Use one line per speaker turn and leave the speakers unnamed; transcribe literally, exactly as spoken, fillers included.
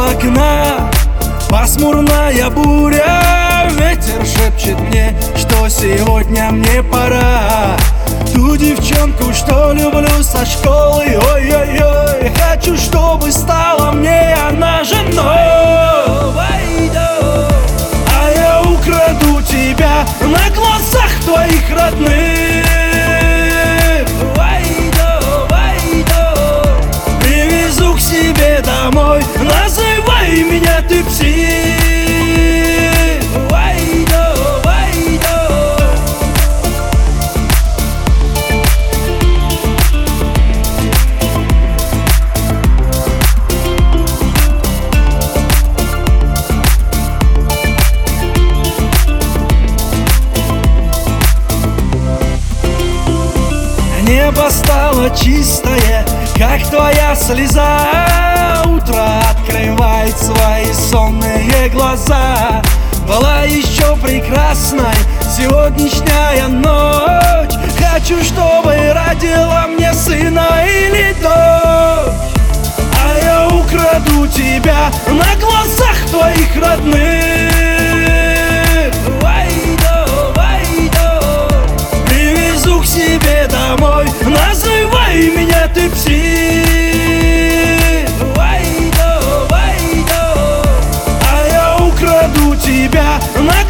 окна пасмурная буря. Ветер шепчет мне, что сегодня мне пора. Ту девчонку, что люблю со школы, ой-ой-ой, хочу, чтобы стала мне она женой. А я украду тебя на глазах твоих родных. Привезу к себе домой, называй меня ты псих. Небо стало чистое, как твоя слеза. Утро открывает свои сонные глаза. Была еще прекрасной сегодняшняя ночь. Хочу, чтобы родила мне сына или дочь. А я украду тебя на глазах твоих родных. Привезу к себе домой, называй меня ты псих. А я украду тебя на